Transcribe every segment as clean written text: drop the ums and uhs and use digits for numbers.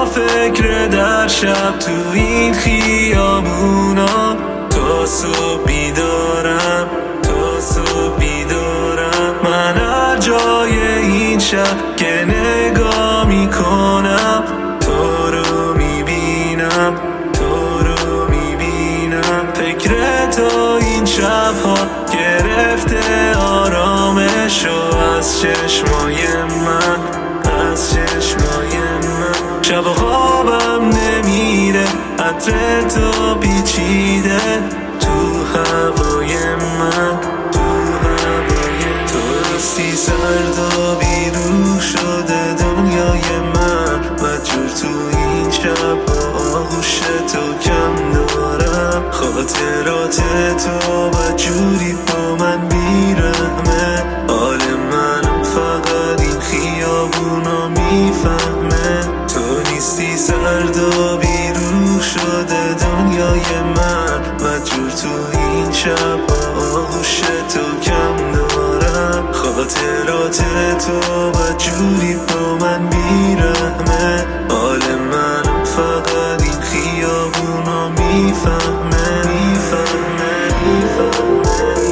فکر در شب تو این خیابونا، تا صبح بیدارم، تا صبح بیدارم. من هر جای این شب که نگاه میکنم تو رو میبینم، تو رو میبینم. فکر تو این شبها گرفته آرامشو از چشمای من، از چشمای من. شب خوابم نمیره، عطر تو پیچیده تو هوای من، تو هوای تو. راستی سرد و بیروح شده دنیای من، مجبور تو این شب آغوش تو کم دارم. خاطرات تو بدجوری با من بیرحمه، حال منم فقط این خیابونا میفهمه. تو نیستی سرد و بیروح شده دنیای من، مجبور تو این شب آغوش تو کم دارم. خاطرات تو بدجوری با من بیرحمه، حال منم فقط این خیابونا میفهمه، میفهمه، میفهمه.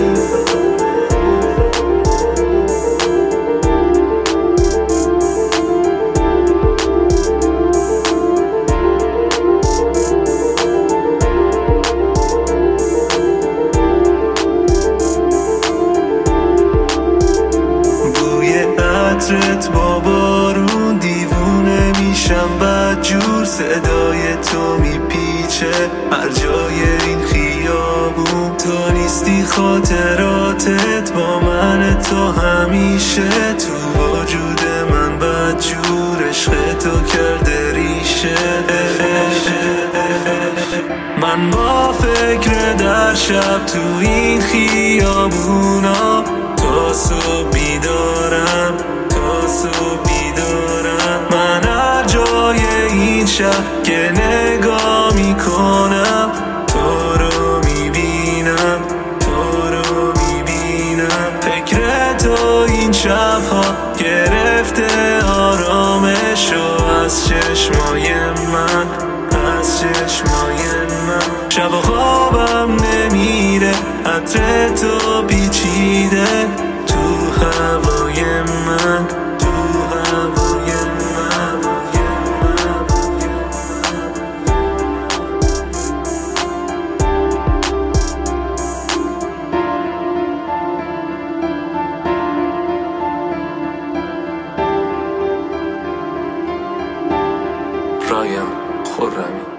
عطرت با بارون دیوونه میشم بدجور، صدای تو میپیچه هر جای این خیابون. تو نیستی خاطراتت با من، تو همیشه تو وجود من بدجور. عشق تو کرده ریشه، من با فکر در شب تو این خیابونا، تا صبح بیدارم، تا صبح بیدارم. من هر جای این شب که نگاه میکنم تو رو میبینم، تو رو میبینم. فکر تو این شبها گرفته آرامشو از چشمای من، از چشمای من. شب خوابم نمیره، عطر تو پیچیده تو هوای من، تو هوای من. رایم خرمی.